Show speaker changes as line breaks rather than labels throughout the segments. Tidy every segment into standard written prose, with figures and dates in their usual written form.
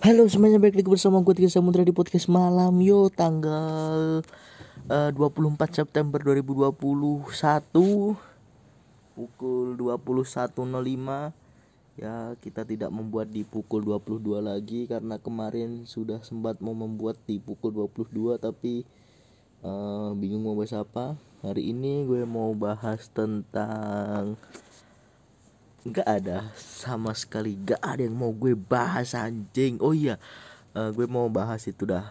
Halo semuanya, balik lagi bersama gue Tiga Samudra di podcast malam yo, tanggal 24 September 2021 pukul 21.05. Ya, kita tidak membuat di pukul 22 lagi karena kemarin sudah sempat mau membuat di pukul 22 tapi bingung mau bahas apa. Hari ini gue mau bahas tentang nggak ada sama sekali, nggak ada yang mau gue bahas anjing. Oh iya, gue mau bahas itu dah.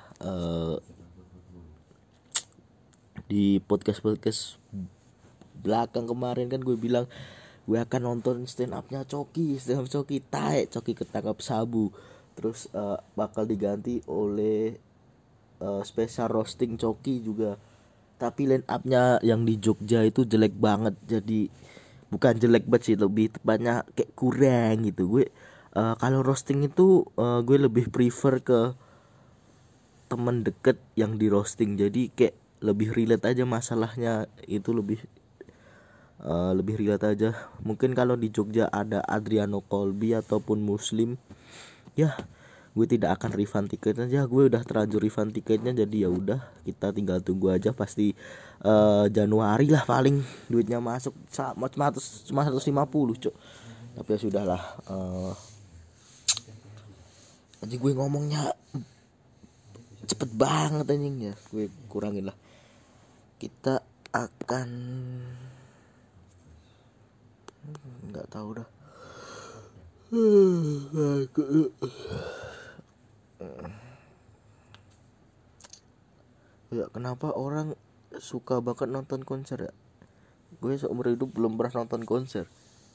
Di podcast belakang kemarin kan gue bilang gue akan nonton stand upnya Coki taek Coki ketangkap sabu, terus bakal diganti oleh special roasting Coki juga. Tapi line upnya yang di Jogja itu jelek banget, jadi bukan jelek banget sih, lebih tepatnya kayak kurang gitu. Gue kalau roasting itu gue lebih prefer ke temen deket yang di roasting, jadi kayak lebih relate aja masalahnya, itu lebih relate aja. Mungkin kalau di Jogja ada Adriano Colby ataupun Muslim, ya gue tidak akan refund tiketnya. Ya gue udah terlanjur refund tiketnya, jadi ya udah kita tinggal tunggu aja. Pasti Januari lah paling duitnya masuk, cuma 150 cok. Tapi ya sudahlah. Jadi gue ngomongnya cepet banget anjing, ya gue kurangin lah. Kita akan nggak tahu dah. Ya kenapa orang suka banget nonton konser ya? Gue seumur hidup belum pernah nonton konser.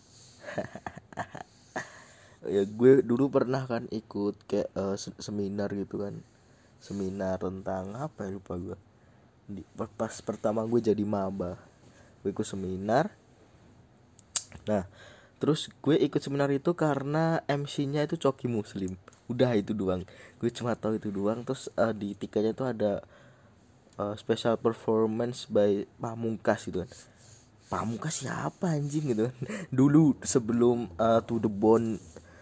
Ya gue dulu pernah kan ikut kayak seminar gitu kan, seminar tentang apa ya, lupa gue. Pas pertama gue jadi maba, gue ikut seminar. Nah terus gue ikut seminar itu karena MC-nya itu Coki Muslim. Udah itu doang, gue cuma tahu itu doang. Terus di tiketnya tuh ada special performance by Pamungkas gitu kan. Pamungkas siapa anjing gitu kan. Dulu sebelum To The Bone,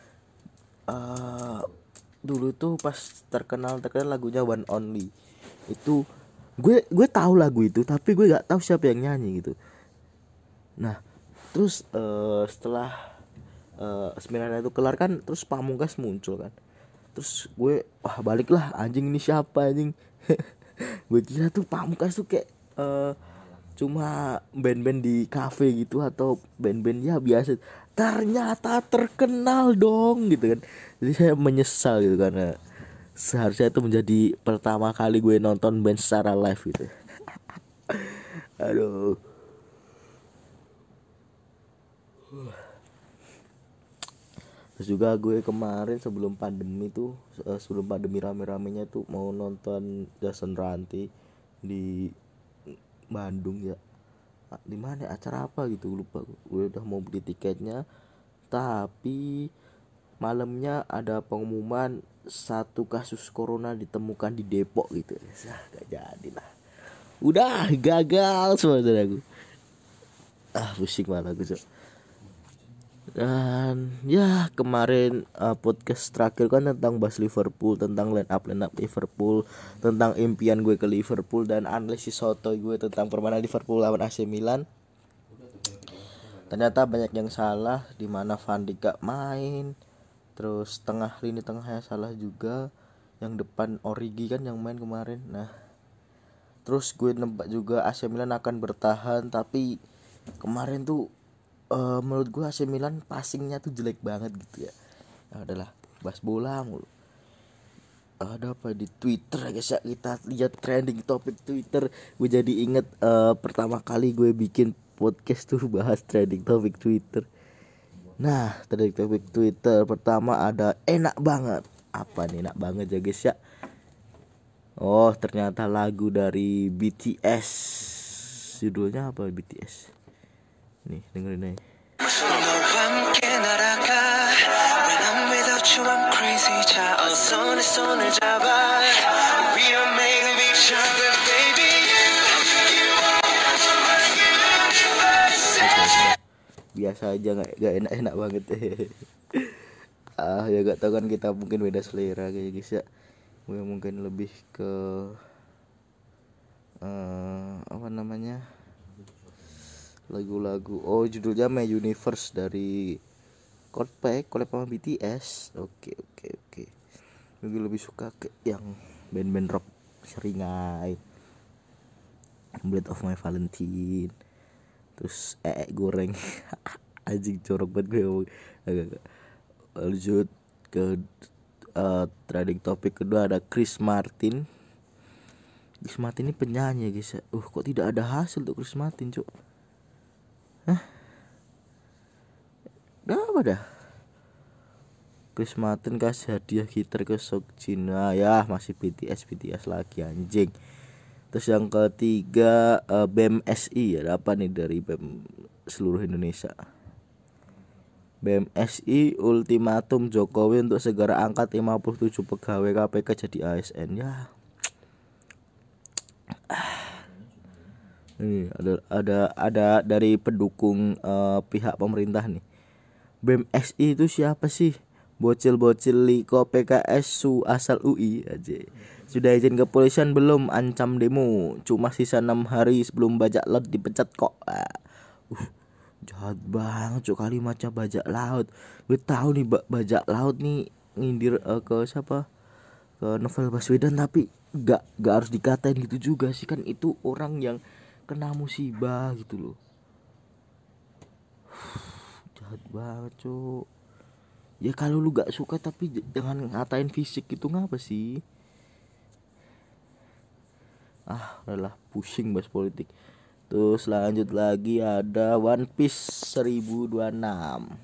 dulu tuh pas terkenal lagunya One Only itu, gue tahu lagu itu tapi gue nggak tahu siapa yang nyanyi gitu. Nah terus setelah seminarnya itu kelar kan, terus Pamungkas muncul kan. Terus gue baliklah, anjing ini siapa anjing. Gue kira tuh Pamungkas tuh kayak cuma band-band di kafe gitu atau band-band ya biasa. Ternyata terkenal dong gitu kan. Jadi saya menyesal gitu karena seharusnya itu menjadi pertama kali gue nonton band secara live gitu. Aduh. Terus juga gue kemarin sebelum pandemi tuh, sebelum pandemi rame-ramenya tuh mau nonton Jason Ranti di Bandung ya. Di mana acara apa gitu lupa gue. Udah mau beli tiketnya tapi malamnya ada pengumuman satu kasus corona ditemukan di Depok gitu. Gak jadi lah. Udah gagal semua aku. Pusing malah gue. Dan ya kemarin podcast terakhir kan tentang bahas Liverpool, tentang line up Liverpool, tentang impian gue ke Liverpool dan analisis sotoy gue tentang permainan Liverpool lawan AC Milan. Ternyata banyak yang salah, di mana Van Dijk gak main, terus lini tengahnya salah juga, yang depan Origi kan yang main kemarin. Nah terus gue nebak juga AC Milan akan bertahan, tapi kemarin tuh menurut gue AC Milan passingnya tuh jelek banget gitu ya. Adalah bahas bola mulu. Ada apa di Twitter guys ya, kita lihat trending topik Twitter. Gue jadi inget pertama kali gue bikin podcast tuh bahas trending topik Twitter. Nah trending topik Twitter pertama ada enak banget. Apa nih enak banget ya guys ya? Oh ternyata lagu dari BTS. Judulnya apa BTS? Nih dengerin nih. Biasa aja, nggak enak banget. Ya gak tau kan, kita mungkin beda selera kayak guys ya. Gue mungkin lebih ke apa namanya, lagu-lagu, judulnya My Universe dari Coldplay collab sama BTS. Oke. Gue lebih suka ke yang band-band rock seringai, Blade of My Valentine, terus goreng. Anjing corok banget gue ngomong. Agak. Lanjut ke trending topik kedua, ada Chris Martin. Chris Martin ini penyanyi guys ya. Kok tidak ada hasil tuh Chris Martin, cuk. Apa dah? Chris Martin kasih hadiah gitar ke Seokjin. Ya masih BTS lagi anjing. Terus yang ketiga BEM SI, ada apa nih dari BEM seluruh Indonesia? BEM SI ultimatum Jokowi untuk segera angkat 57 pegawai KPK jadi ASN. Ya. Ini ada dari pendukung pihak pemerintah nih. BEM SI itu siapa sih? Bocil-bocil liko PKS su asal UI aja. Sudah izin kepolisian belum? Ancam demo. Cuma sisa 6 hari sebelum bajak laut dipecat kok. Jahat banget cok kalimatnya bajak laut. Gue tahu nih bajak laut nih ngindir ke siapa? Ke Novel Baswedan, tapi gak harus dikatain gitu juga sih, kan itu orang yang kena musibah gitu loh. Jahat banget cok. Ya kalau lu gak suka tapi jangan ngatain fisik gitu, ngapa sih? Udahlah pusing bahas politik. Terus lanjut lagi, ada One Piece 1026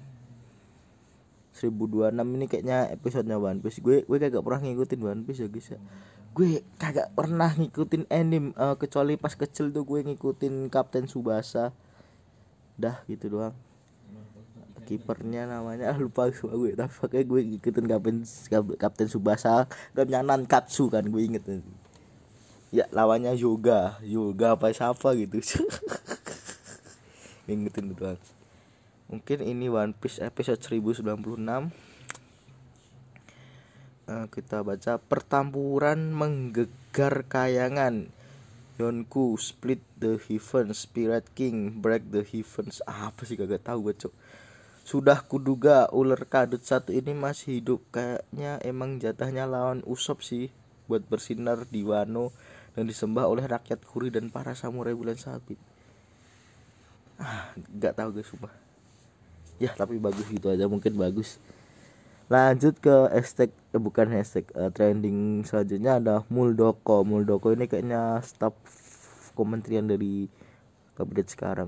ini kayaknya episodenya One Piece. Gue kagak pernah ngikutin One Piece ya guys ya. Gue kagak pernah ngikutin anime kecuali pas kecil tuh gue ngikutin Kapten Tsubasa. Dah gitu doang. Kipernya namanya lupa gue, tapi pakai gue ngikutin Kapten Tsubasa. Gamnya Nankatsu kan, gue inget. Ya lawannya Yoga apa siapa gitu. Ngikutin doang. Mungkin ini One Piece episode 1096. Kita baca pertempuran menggegar kayangan. Yonku split the heavens, Spirit King break the heavens. Apa sih kagak tahu gue cok. Sudah kuduga ular kadut satu ini masih hidup. Kayaknya emang jatahnya lawan Usopp sih, buat bersinar di Wano dan disembah oleh rakyat Kuri dan para samurai bulan sabit. Gak tahu guys sumpah. Ya tapi bagus gitu aja, mungkin bagus. Lanjut ke hashtag trending selanjutnya, ada Muldoko ini kayaknya staf kementerian dari kabinet sekarang.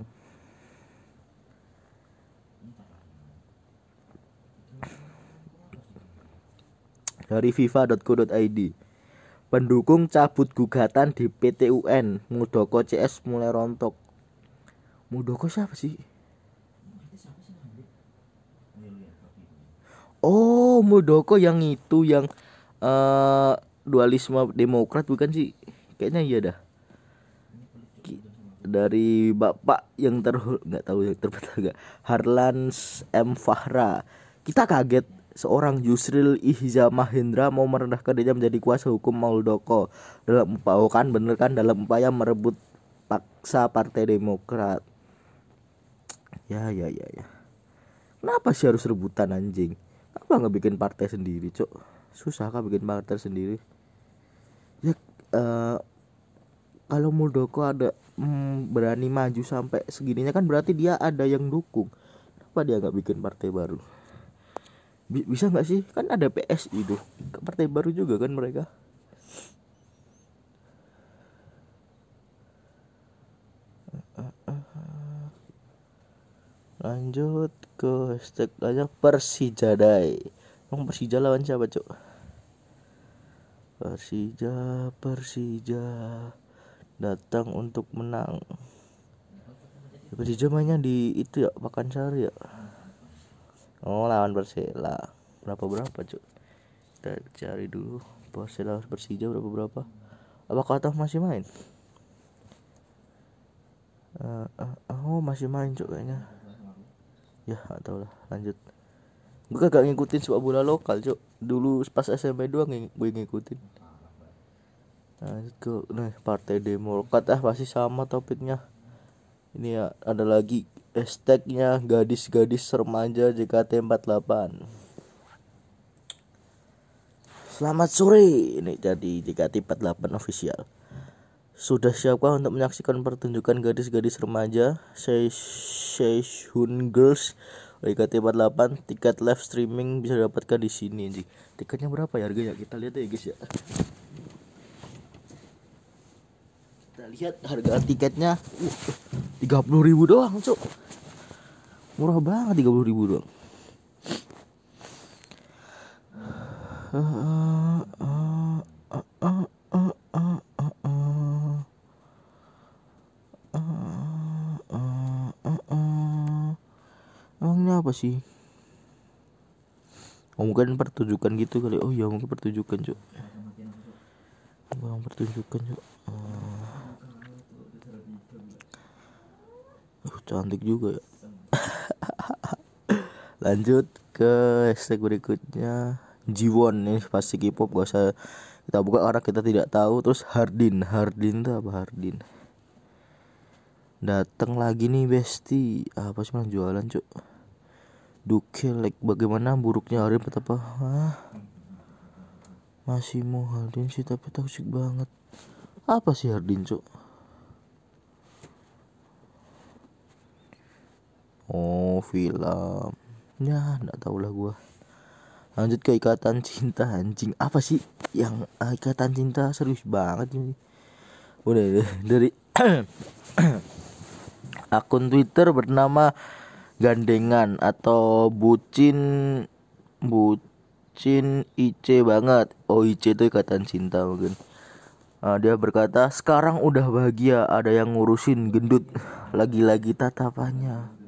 Dari fifa.co.id, pendukung cabut gugatan di PT UN, Muldoko CS mulai rontok. Muldoko siapa sih? Muldoko yang itu yang dualisme Demokrat bukan sih? Kayaknya iya dah. Dari bapak yang nggak tahu yang terbetul, Harlan M Fahra. Kita kaget seorang Yusril Ihza Mahendra mau merendahkan dia menjadi kuasa hukum Muldoko dalam dalam upaya merebut paksa Partai Demokrat. Ya. Kenapa sih harus rebutan anjing? Kenapa nggak bikin partai sendiri, cok? Susah kah bikin partai sendiri? Ya kalau Muldoko ada berani maju sampai segininya kan berarti dia ada yang dukung. Kenapa dia nggak bikin partai baru? Bisa nggak sih? Kan ada PSI tuh, partai baru juga kan mereka. Lanjut ke hashtag aja Persijadai. Emang Persija lawan siapa cok? Persija datang untuk menang. Persija mainnya di itu ya, Pakansari ya. Lawan Persela. Berapa cok? Kita cari dulu. Persela Persija berapa? Apakah toh masih main? Masih main cok kayaknya. Ya gak tau lah, lanjut. Gue kagak ngikutin sepak bola lokal cok. Dulu pas SMP doang gue ngikutin. Nah, Partai Demokrat pasti sama topiknya. Ini ya ada lagi hashtagnya gadis-gadis remaja JKT48. Selamat sore, ini jadi JKT48 official. Sudah siapkah untuk menyaksikan pertunjukan gadis-gadis remaja Sehun Girls JKT48? Tiket live streaming bisa didapatkan di sini. Tiketnya berapa ya harganya? Kita lihat ya guys ya. Kita lihat harga tiketnya 30.000 doang cok. Murah banget 30.000 doang. Emangnya apa sih? Oh mungkin pertunjukan gitu kali. Oh iya mungkin pertunjukan cok. Bang pertunjukan cok. Cantik juga ya. Lanjut ke hashtag berikutnya. Jiwon nih pasti K-pop, gak usah kita buka karena kita tidak tahu. Terus Hardin itu apa? Hardin datang lagi nih besti. Apa sih malah jualan cok. Duke like bagaimana buruknya Hardin betapa masih mau Hardin sih tapi toxic banget. Apa sih Hardin cok? Oh film ya nggak tahu lah gua. Lanjut ke ikatan cinta anjing. Apa sih yang ikatan cinta serius banget ini. Udah dari akun Twitter bernama Gandengan atau bucin IC banget. Oh IC itu ikatan cinta mungkin. Dia berkata sekarang udah bahagia, ada yang ngurusin gendut, lagi-lagi tatapannya.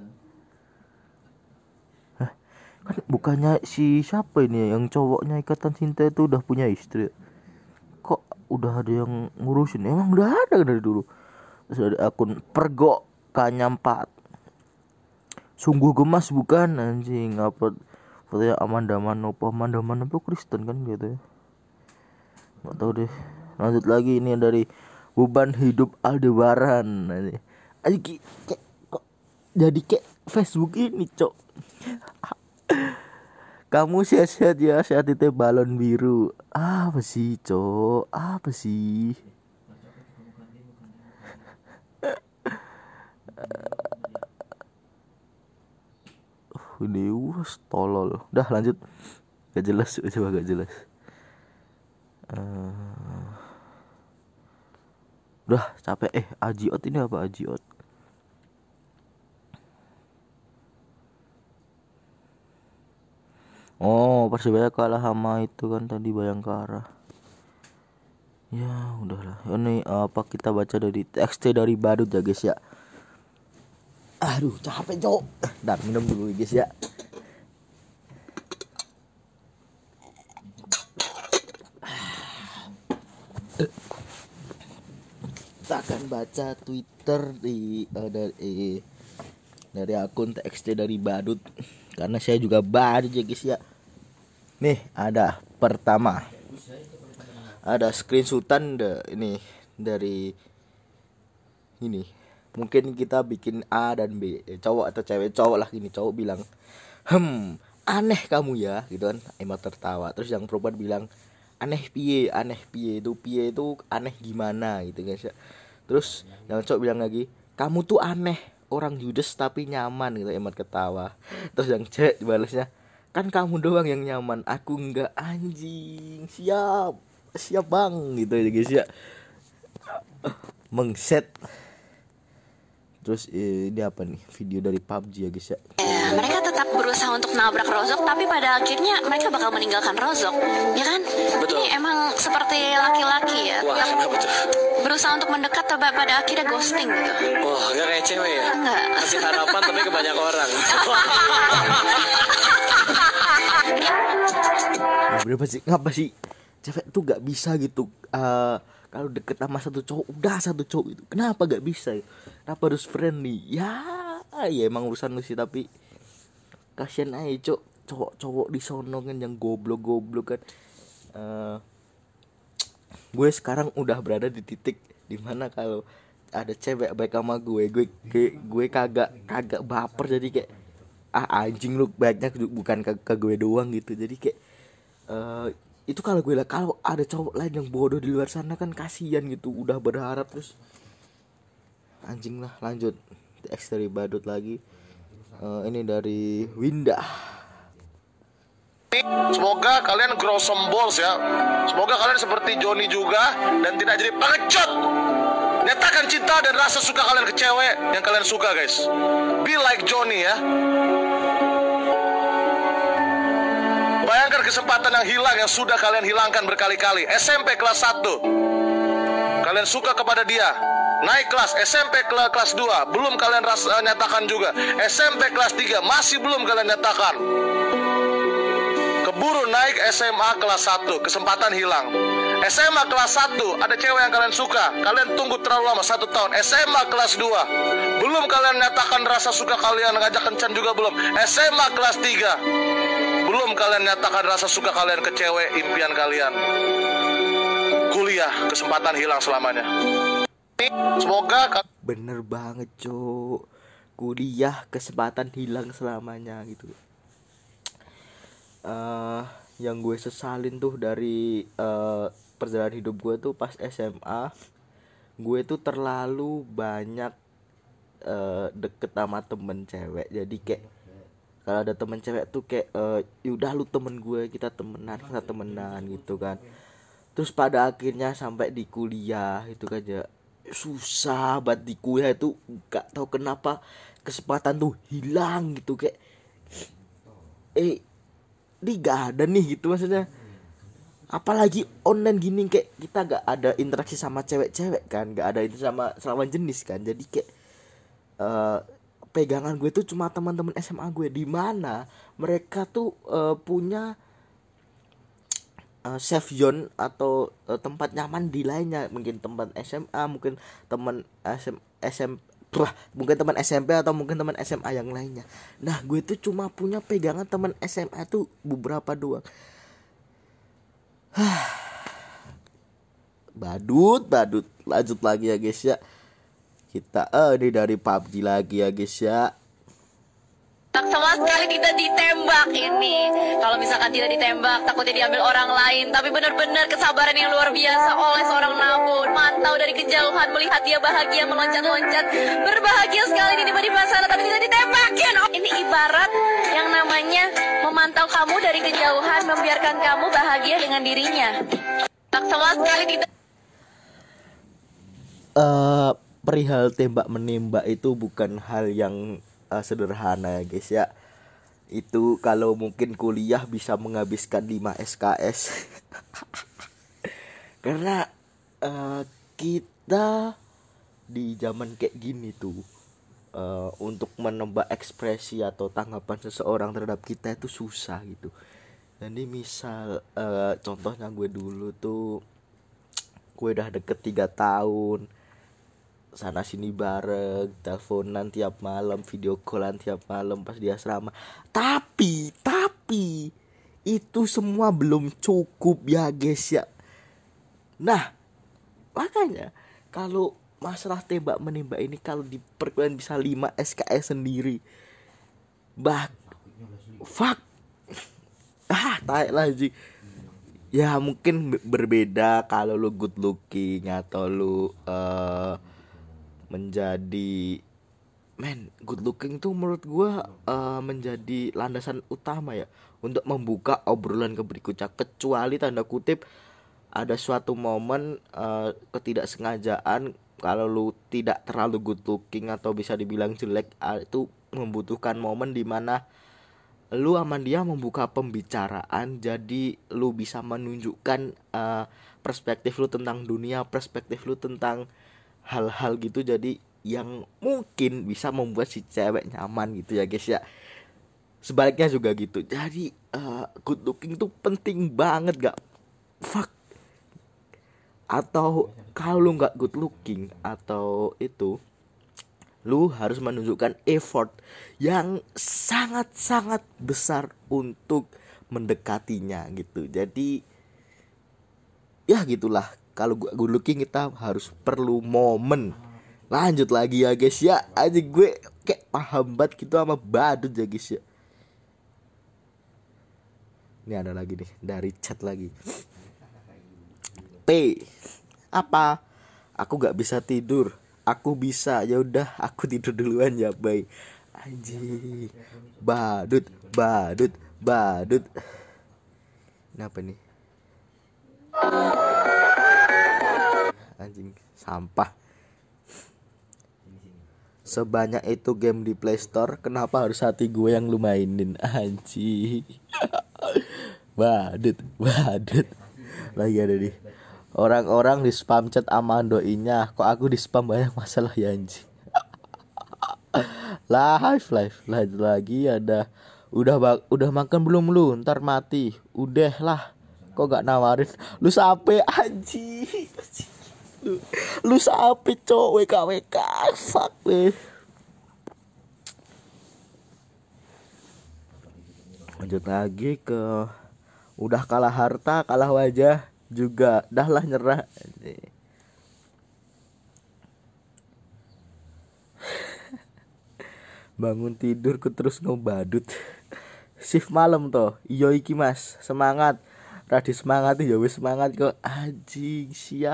Kan bukannya si siapa ini yang cowoknya ikatan cinta itu udah punya istri, kok udah ada yang ngurusin? Emang udah ada dari dulu. Terus ada akun Pergo K4, sungguh gemas bukan anjing, upload fotonya Amanda Manopo Kristen kan gitu ya, nggak tahu deh. Lanjut lagi, ini dari beban hidup Aldebaran anjing. Kok jadi kayak Facebook ini cok. Kamu sehat-sehat ya, sehat itu balon biru. Apa sih cok? Apa sih? Ini tolol. Udah lanjut. Gak jelas, coba gak jelas. Udah capek. Ajiot ini apa Ajiot? Oh Persibaya kalah sama itu kan tadi Bayangkara. Ya udahlah. Ini apa kita baca dari TXT dari Badut ya guys ya. Aduh capek cok. Dan minum dulu guys ya. Kita akan baca Twitter dari akun TXT dari Badut. Karena saya juga badut ya guys ya. Nih ada pertama. Ada screenshotan ini dari ini. Mungkin kita bikin A dan B. Cowok atau cewek, cowok lah gini. Cowok bilang, aneh kamu ya gitu kan. Emang tertawa. Terus yang perempuan bilang, aneh piye itu aneh gimana gitu guys ya. Terus yang cowok bilang lagi, kamu tuh aneh, orang judes tapi nyaman gitu. Emang ketawa. Terus yang cewek balasnya, kan kamu doang yang nyaman, aku enggak anjing. Siap bang gitu ya guys ya. Mengset. Terus ini apa nih, video dari PUBG ya guys ya.
Mereka tetap berusaha untuk nabrak Rozok, tapi pada akhirnya mereka bakal meninggalkan Rozok, ya kan? Betul. Ini emang seperti laki-laki ya.
Wah, kenapa tuh?
Berusaha untuk mendekat, tapi pada akhirnya ghosting gitu.
Wah, nggak kayak cewek ya?
Enggak.
Kasih harapan tapi ke banyak orang.
Berapa sih? Ngapa sih? Cewek tuh gak bisa gitu. Kalau deket sama satu cowok, udah satu cowok itu. Kenapa gak bisa? Kenapa harus friendly? Ya emang urusan lu sih, tapi kasian aja cok. cowok-cowok di sono kan yang goblok-goblok kan. Gue sekarang udah berada di titik dimana kalau ada cewek baik sama gue kagak baper, jadi kayak anjing lu baiknya bukan ke gue doang gitu. Jadi kayak itu kalau gue lah, kalau ada cowok lain yang bodoh di luar sana kan kasihan gitu, udah berharap terus anjing lah. Lanjut X dari Badut lagi. Ini dari Winda.
Semoga kalian grow some balls ya. Semoga kalian seperti Johnny juga dan tidak jadi pengecut. Nyatakan cinta dan rasa suka kalian ke cewek yang kalian suka, guys. Be like Johnny ya. Bayangkan kesempatan yang hilang yang sudah kalian hilangkan berkali-kali. SMP kelas 1 kalian suka kepada dia. Naik kelas SMP kelas 2 belum kalian nyatakan juga. SMP kelas 3 masih belum kalian nyatakan. Keburu naik SMA kelas 1, kesempatan hilang. SMA kelas 1 ada cewek yang kalian suka, kalian tunggu terlalu lama 1 tahun. SMA kelas 2 belum kalian nyatakan rasa suka kalian, ngajak kencan juga belum. SMA kelas 3 belum kalian nyatakan rasa suka kalian ke cewek impian kalian. Kuliah kesempatan hilang selamanya. Semoga
Bener banget cok, kuliah kesempatan hilang selamanya gitu. Yang gue sesalin tuh dari perjalanan hidup gue tuh pas SMA, gue tuh terlalu banyak deket sama temen cewek. Jadi kayak kalau ada temen cewek tuh kayak yaudah lu temen gue, kita temenan gitu kan. Terus pada akhirnya sampai di kuliah itu kan ya susah banget. Di kuliah itu gak tahu kenapa kesempatan tuh hilang gitu, kayak ini gak ada nih gitu maksudnya. Apalagi online gini, kayak kita gak ada interaksi sama cewek-cewek kan, gak ada itu sama jenis kan. Jadi kayak pegangan gue tuh cuma teman-teman SMA gue, di mana mereka tuh punya safe zone atau tempat nyaman di lainnya. Mungkin teman SMA, mungkin teman mungkin teman SMP atau mungkin teman SMA yang lainnya. Nah gue tuh cuma punya pegangan teman SMA tuh beberapa doang. Badut lanjut lagi ya guys ya. Kita ini dari PUBG lagi ya guys ya.
Sama sekali tidak ditembak ini. Kalau misalkan tidak ditembak, takutnya diambil orang lain. Tapi benar-benar kesabaran yang luar biasa oleh seorang Nabun. Mantau dari kejauhan, melihat dia bahagia meloncat-loncat, berbahagia sekali di sana, tapi tidak ditembakin. Ini ibarat yang namanya memantau kamu dari kejauhan, membiarkan kamu bahagia dengan dirinya. Sama sekali tidak.
Perihal tembak menembak itu bukan hal yang sederhana ya guys ya. Itu kalau mungkin kuliah bisa menghabiskan 5 SKS. Karena kita di zaman kayak gini tuh untuk menebak ekspresi atau tanggapan seseorang terhadap kita itu susah gitu. Jadi misal contohnya gue dulu tuh, gue udah deket 3 tahun, sana sini bareng, teleponan tiap malam, video callan tiap malam pas di asrama. Tapi itu semua belum cukup ya guys ya. Nah makanya kalau masalah tembak menembak ini, kalau di perkuliahan bisa 5 SKS sendiri, fuck tai lagi. Ya mungkin berbeda kalau lu good looking atau lu menjadi good looking tuh menurut gue menjadi landasan utama ya untuk membuka obrolan ke berikutnya. Kecuali tanda kutip ada suatu momen ketidaksengajaan, kalau lu tidak terlalu good looking atau bisa dibilang jelek, itu membutuhkan momen dimana lu sama dia membuka pembicaraan. Jadi lu bisa menunjukkan perspektif lu tentang dunia, perspektif lu tentang hal-hal gitu, jadi yang mungkin bisa membuat si cewek nyaman gitu ya guys ya. Sebaliknya juga gitu. Jadi good looking tuh penting banget gak? Fuck. Atau kalau lu gak good looking atau itu lu harus menunjukkan effort yang sangat-sangat besar untuk mendekatinya gitu. Jadi ya gitulah, kalau good looking kita harus perlu momen. Lanjut lagi ya guys ya, aja gue kayak paham banget gitu sama badut ya guys ya. Ini ada lagi nih dari chat lagi. P, apa? Aku gak bisa tidur. Aku bisa, ya udah aku tidur duluan ya bye. Anjing, badut. Kenapa nih? Anjing, sampah. Sebanyak itu game di Play Store, kenapa harus hati gue yang lu mainin? Anjing. Badut. Lagi ada nih. Orang-orang di spam chat sama doinya, kok aku di spam banyak masalah ya anjing. Live lagi ada. Udah makan belum lu? Ntar mati. Udah lah. Kok gak nawarin? Lu sape anjing. Lu sape cowok WK fuck weh. Lanjut lagi ke udah kalah harta, kalah wajah juga, dah lah nyerah. Bangun tidur ku terus ngebadut. Shift malam toh. Iyo iki Mas, semangat. Radi semangat ya wis semangat kok. Anjing,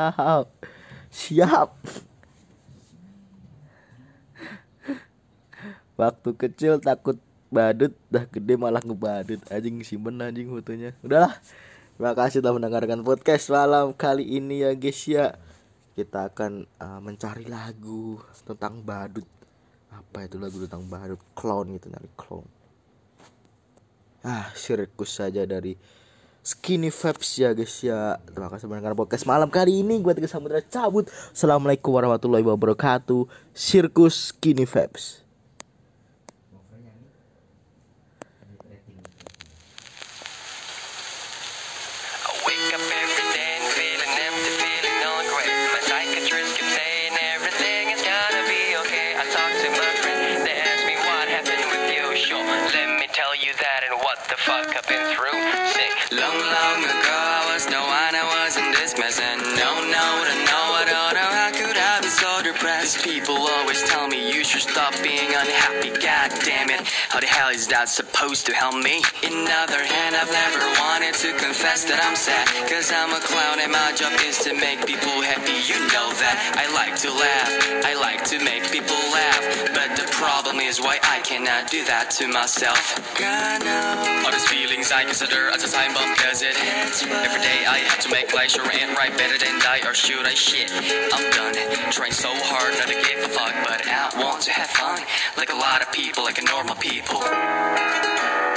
siap. Waktu kecil takut badut, dah gede malah ngebadut. Anjing simpen anjing fotonya. Udahlah. Terima kasih telah mendengarkan podcast malam kali ini ya guys ya. Kita akan mencari lagu tentang badut. Apa itu lagu tentang badut? Clown gitu, nyari clown. Sirkus saja dari Skinny Vibes ya guys ya. Terima kasih mendengarkan podcast malam kali ini. Gue Tiga Samudra cabut. Assalamualaikum warahmatullahi wabarakatuh. Sirkus Skinny Vibes.
Fuck I've been through. Sick. Long ago I was no one, I was in this mess. And I don't know how could I be so depressed? People always tell me you should stop being unhappy. God damn it, how the hell is that supposed to help me? In the other hand, I've never wanted to confess that I'm sad, cause I'm a clown and my job is to make people happy. You know that I like to laugh, I like to make people laugh, but the problem is why I cannot do that to myself. God knows. All these feelings I consider as a time bomb, cause it hits. Every day I have to make life sure and right, better than die, or should I shit? I'm done trying so hard not to give a fuck, but I want to have fun like a lot of people, like a normal people.